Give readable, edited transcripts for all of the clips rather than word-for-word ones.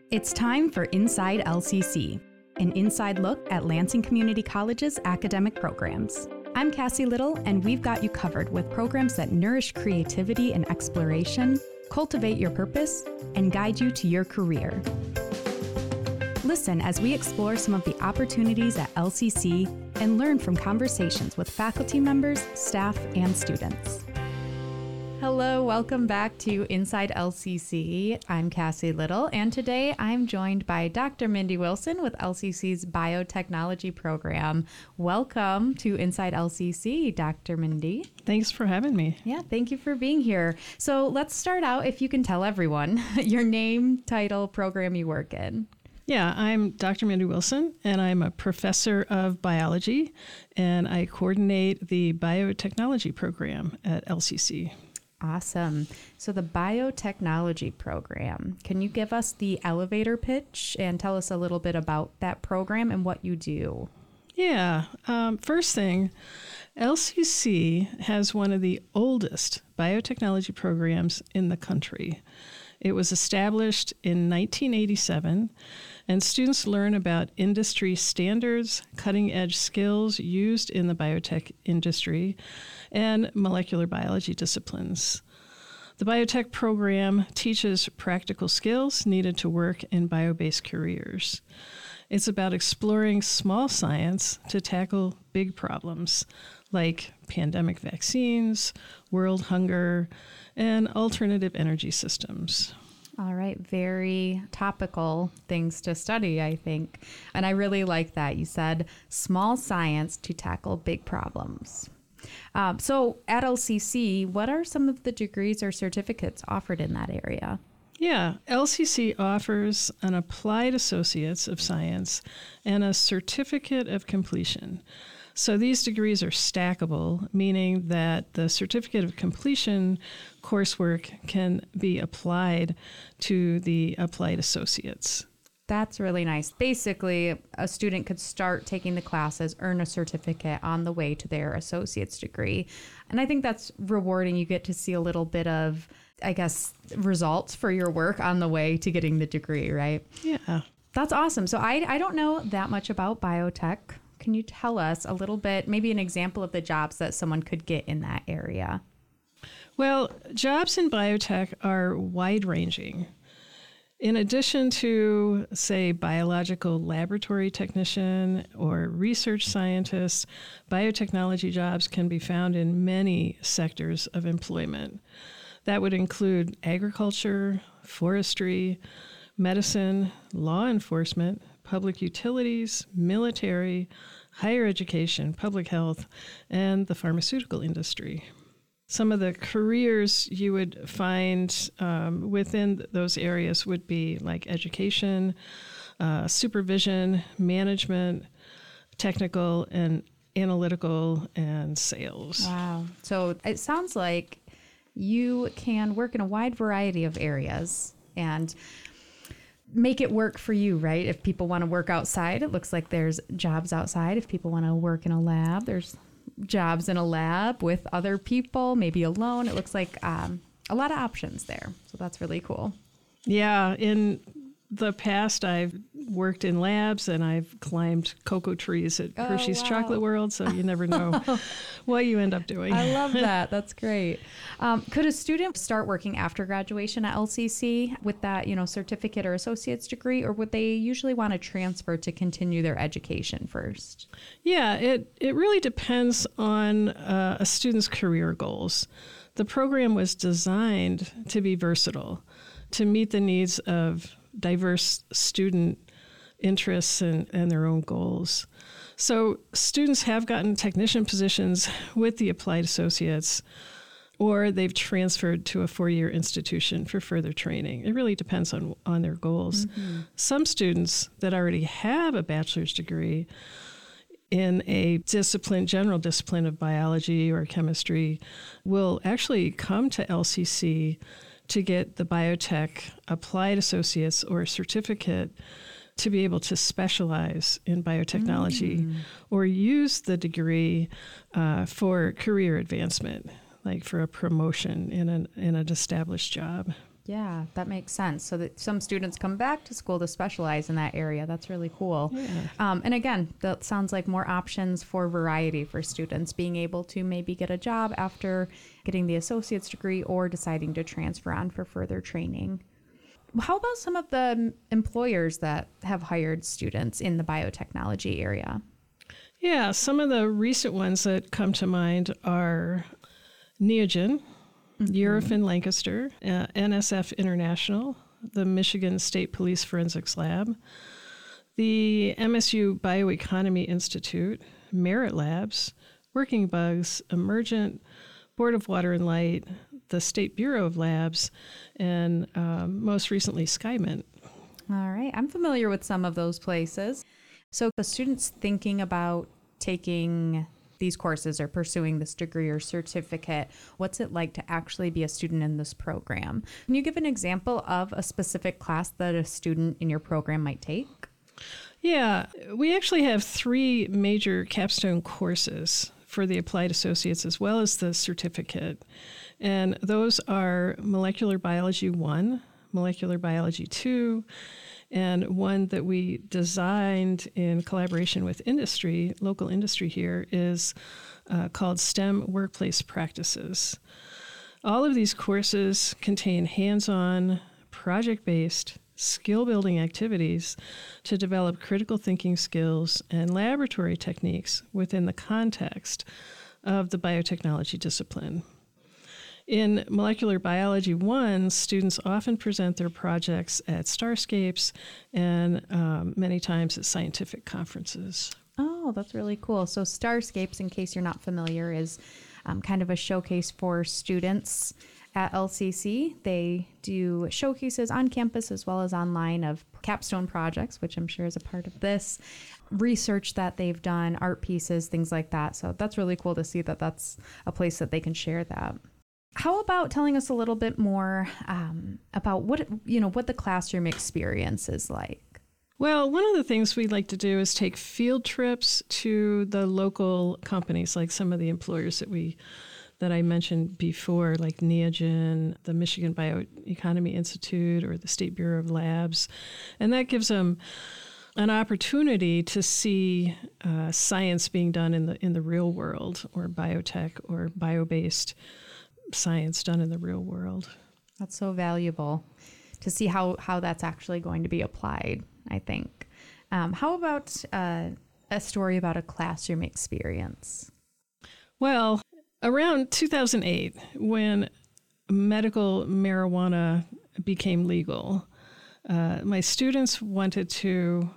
It's time for Inside LCC, an inside look at Lansing Community College's academic programs. I'm Cassie Little, and we've got you covered with programs that nourish creativity and exploration, cultivate your purpose, and guide you to your career. Listen as we explore some of the opportunities at LCC and learn from conversations with faculty members, staff, and students. Hello, welcome back to Inside LCC. I'm Cassie Little, and today I'm joined by Dr. Mindy Wilson with LCC's Biotechnology program. Welcome to Inside LCC, Dr. Mindy. Thanks for having me. Yeah, thank you for being here. So let's start out, if you can tell everyone, your name, title, program you work in. Yeah, I'm Dr. Mindy Wilson, and I'm a professor of biology, and I coordinate the biotechnology program at LCC. Awesome. So the biotechnology program, can you give us the elevator pitch and tell us a little bit about that program and what you do? Yeah. First thing, LCC has one of the oldest biotechnology programs in the country. It was established in 1987, and students learn about industry standards, cutting-edge skills used in the biotech industry, and molecular biology disciplines. The biotech program teaches practical skills needed to work in bio-based careers. It's about exploring small science to tackle big problems like pandemic vaccines, world hunger, and alternative energy systems. All right, very topical things to study, I think. And I really like that. You said small science to tackle big problems. So at LCC, what are some of the degrees or certificates offered in that area? Yeah, LCC offers an Applied Associates of Science and a Certificate of Completion. So these degrees are stackable, meaning that the Certificate of Completion coursework can be applied to the Applied Associates. That's really nice. Basically, a student could start taking the classes, earn a certificate on the way to their associate's degree. And I think that's rewarding. You get to see a little bit of, I guess, results for your work on the way to getting the degree, right? Yeah. That's awesome. So I don't know that much about biotech. Can you tell us a little bit, maybe an example of the jobs that someone could get in that area? Well, jobs in biotech are wide-ranging. In addition to, say, biological laboratory technician or research scientist, biotechnology jobs can be found in many sectors of employment. That would include agriculture, forestry, medicine, law enforcement, public utilities, military, higher education, public health, and the pharmaceutical industry. Some of the careers you would find within those areas would be like education, supervision, management, technical and analytical, and sales. Wow. So it sounds like you can work in a wide variety of areas and make it work for you, right? If people want to work outside, it looks like there's jobs outside. If people want to work in a lab, there's jobs in a lab with other people, maybe alone. It looks like a lot of options there. So that's really cool. Yeah. In the past, I've worked in labs and I've climbed cocoa trees at Hershey's Chocolate World. So you never know what you end up doing. I love that. That's great. Could a student start working after graduation at LCC with that, certificate or associate's degree, or would they usually want to transfer to continue their education first? Yeah, it really depends on a student's career goals. The program was designed to be versatile, to meet the needs of diverse student interests and their own goals. So students have gotten technician positions with the Applied Associates, or they've transferred to a four-year institution for further training. It really depends on their goals. Mm-hmm. Some students that already have a bachelor's degree in a general discipline of biology or chemistry will actually come to LCC to get the biotech Applied Associates or certificate to be able to specialize in biotechnology or use the degree for career advancement, like for a promotion in an established job. Yeah, that makes sense. So that some students come back to school to specialize in that area. That's really cool. Yeah. And again, that sounds like more options for variety for students, being able to maybe get a job after getting the associate's degree or deciding to transfer on for further training. How about some of the employers that have hired students in the biotechnology area? Yeah, some of the recent ones that come to mind are Neogen, Eurofin Lancaster, NSF International, the Michigan State Police Forensics Lab, the MSU Bioeconomy Institute, Merit Labs, Working Bugs, Emergent, Board of Water and Light, the State Bureau of Labs, and most recently Skymint. All right. I'm familiar with some of those places. So the students thinking about taking these courses or pursuing this degree or certificate, what's it like to actually be a student in this program? Can you give an example of a specific class that a student in your program might take? Yeah, we actually have 3 major capstone courses for the applied associates as well as the certificate. And those are Molecular Biology 1, Molecular Biology 2, and one that we designed in collaboration with industry, local industry here, is called STEM Workplace Practices. All of these courses contain hands-on, project-based, skill-building activities to develop critical thinking skills and laboratory techniques within the context of the biotechnology discipline. In Molecular Biology 1, students often present their projects at Starscapes and many times at scientific conferences. Oh, that's really cool. So Starscapes, in case you're not familiar, is kind of a showcase for students at LCC. They do showcases on campus as well as online of capstone projects, which I'm sure is a part of this, research that they've done, art pieces, things like that. So that's really cool to see that that's a place that they can share that. How about telling us a little bit more about what the classroom experience is like? Well, one of the things we like to do is take field trips to the local companies, like some of the employers that I mentioned before, like Neogen, the Michigan Bioeconomy Institute, or the State Bureau of Labs. And that gives them an opportunity to see science being done in the real world, or biotech or bio-based science done in the real world. That's so valuable to see how that's actually going to be applied, I think. How about a story about a classroom experience? Well, around 2008, when medical marijuana became legal, my students wanted to,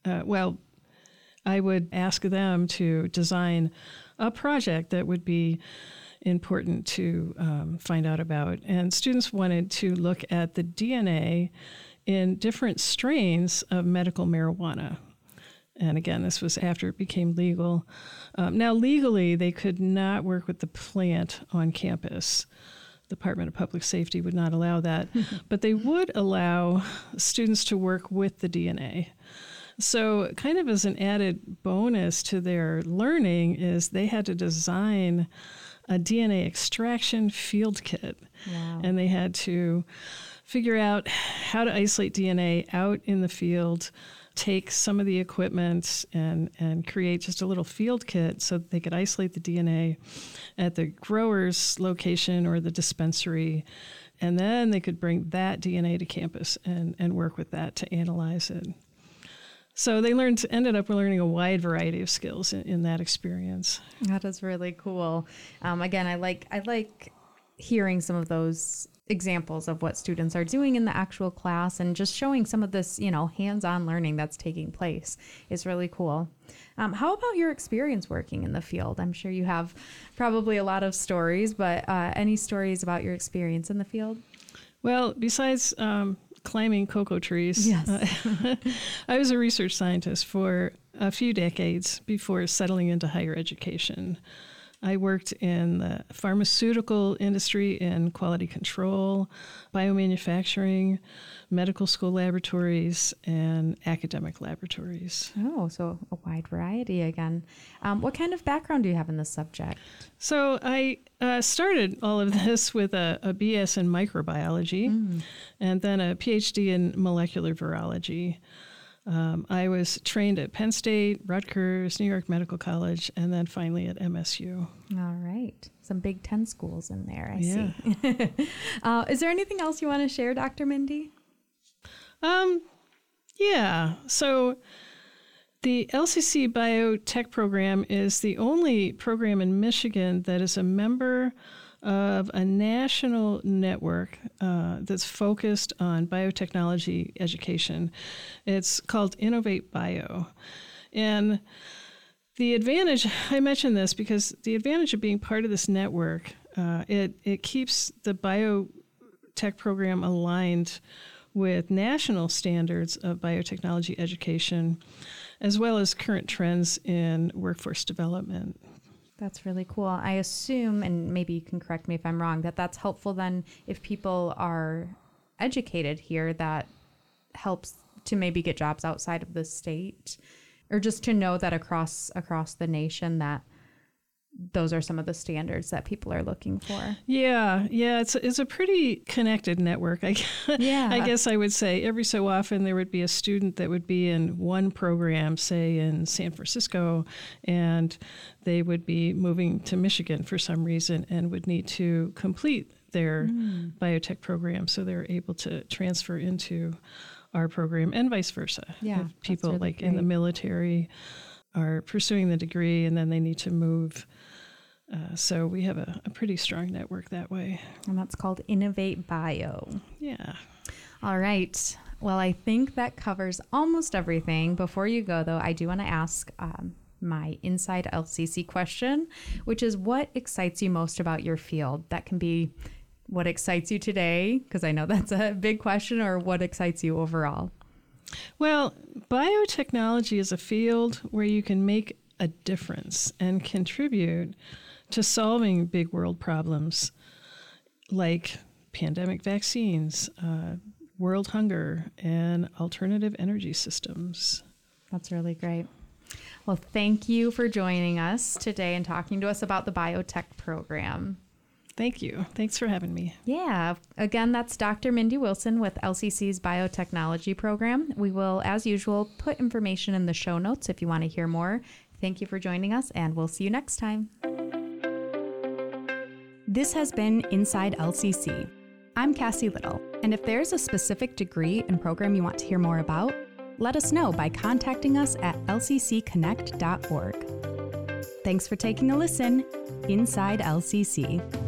I would ask them to design a project that would be important to find out about. And students wanted to look at the DNA in different strains of medical marijuana. And again, this was after it became legal. Now, legally, they could not work with the plant on campus. The Department of Public Safety would not allow that, but they would allow students to work with the DNA. So kind of as an added bonus to their learning is they had to design a DNA extraction field kit. Wow. And they had to figure out how to isolate DNA out in the field, take some of the equipment and create just a little field kit so that they could isolate the DNA at the grower's location or the dispensary. And then they could bring that DNA to campus and work with that to analyze it. So they ended up learning a wide variety of skills in that experience. That is really cool. Again, I like hearing some of those examples of what students are doing in the actual class, and just showing some of this, hands-on learning that's taking place is really cool. How about your experience working in the field? I'm sure you have probably a lot of stories, but any stories about your experience in the field? Well, besides climbing cocoa trees, yes. I was a research scientist for a few decades before settling into higher education. I worked in the pharmaceutical industry in quality control, biomanufacturing, medical school laboratories, and academic laboratories. Oh, so a wide variety again. What kind of background do you have in this subject? So I started all of this with a BS in microbiology and then a PhD in molecular virology. I was trained at Penn State, Rutgers, New York Medical College, and then finally at MSU. All right. Some Big Ten schools in there, I see. Is there anything else you want to share, Dr. Mindy? Yeah. So the LCC Biotech program is the only program in Michigan that is a member of a national network that's focused on biotechnology education. It's called Innovate Bio. And the advantage, I mention this because the advantage of being part of this network, it keeps the biotech program aligned with national standards of biotechnology education, as well as current trends in workforce development. That's really cool. I assume, and maybe you can correct me if I'm wrong, that that's helpful then if people are educated here, that helps to maybe get jobs outside of the state, or just to know that across the nation that those are some of the standards that people are looking for. Yeah, it's a pretty connected network. I guess I would say every so often there would be a student that would be in one program, say in San Francisco, and they would be moving to Michigan for some reason and would need to complete their biotech program so they're able to transfer into our program and vice versa. Yeah, if people really like great. in the military are pursuing the degree and then they need to move. So we have a pretty strong network that way. And that's called Innovate Bio. Yeah. All right. Well, I think that covers almost everything. Before you go, though, I do want to ask my Inside LCC question, which is what excites you most about your field? That can be what excites you today, because I know that's a big question, or what excites you overall? Well, biotechnology is a field where you can make a difference and contribute to solving big world problems like pandemic vaccines, world hunger, and alternative energy systems. That's really great. Well, thank you for joining us today and talking to us about the biotech program. Thank you. Thanks for having me. Yeah. Again, that's Dr. Mindy Wilson with LCC's Biotechnology Program. We will, as usual, put information in the show notes if you want to hear more. Thank you for joining us, and we'll see you next time. This has been Inside LCC. I'm Cassie Little, and if there's a specific degree and program you want to hear more about, let us know by contacting us at lccconnect.org. Thanks for taking a listen. Inside LCC.